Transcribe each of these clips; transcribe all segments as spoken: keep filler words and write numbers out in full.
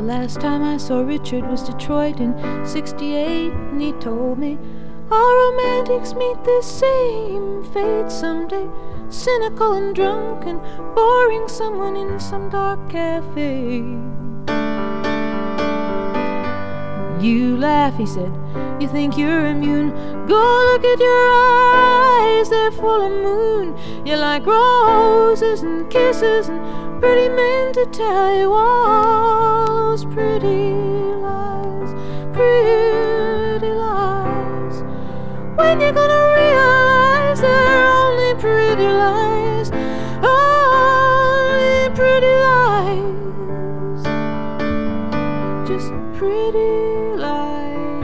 last time I saw Richard was Detroit in sixty-eight, and he told me all romantics meet the same fate someday. Cynical and drunk and boring someone in some dark cafe. You laugh, he said, you think you're immune. Go look at your eyes, they're full of moon. You like roses and kisses and pretty men to tell you all those pretty lies, pretty lies. When you're gonna realize they're only pretty lies, only pretty lies, just pretty lies.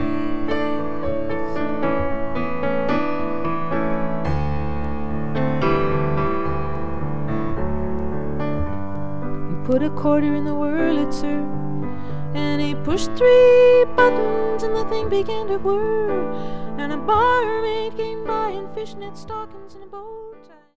Put a quarter in the Wurlitzer, and he pushed three buttons, and the thing began to whir, and a barmaid came by in fishnet stockings and a bow tie.